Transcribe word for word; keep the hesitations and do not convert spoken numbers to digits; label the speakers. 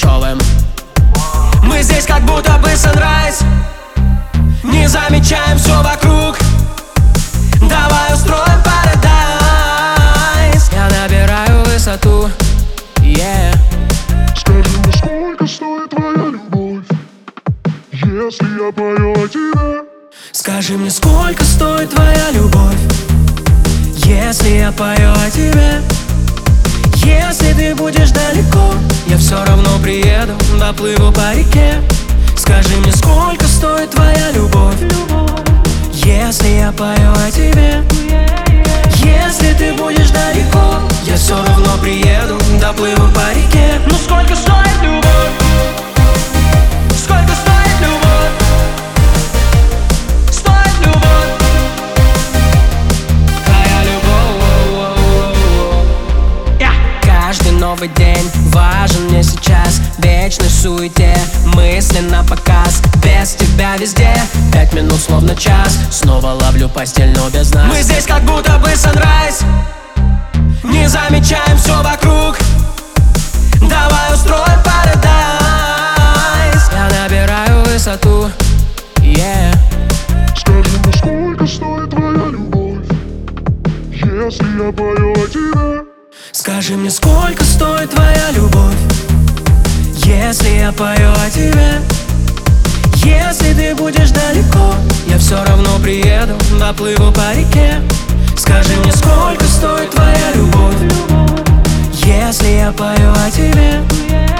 Speaker 1: дешевым. Мы здесь как будто бы санрайз, не замечаем все вокруг. Давай устроим парадайз. Я набираю высоту, yeah.
Speaker 2: Скажи мне, сколько стоит твоя любовь, если я пою о тебе?
Speaker 1: Скажи мне, сколько стоит твоя любовь, если я пою о тебе? Если ты будешь далеко, я все равно приеду, доплыву по реке. Скажи мне, сколько стоит твоя любовь, если я пою о тебе? Если ты будешь далеко, я все равно приеду, доплыву по реке. Ну сколько стоит любовь? Сколько стоит любовь? Стоит любовь, твоя любовь. Yeah. Каждый новый день важен мне сейчас, в вечной суете, мысли на показ. Без тебя везде, пять минут словно час. Снова ловлю постель, но без нас. Мы здесь как будто бы санрайз, не замечаем все вокруг. Давай устроим парадайз. Я набираю высоту, yeah.
Speaker 2: Скажи мне, сколько стоит твоя любовь, если я пою о тебе?
Speaker 1: Скажи мне, сколько стоит твоя любовь, если я пою о тебе? Если ты будешь далеко, я все равно приеду, доплыву по реке. Скажи мне, сколько стоит твоя любовь, если я пою о тебе?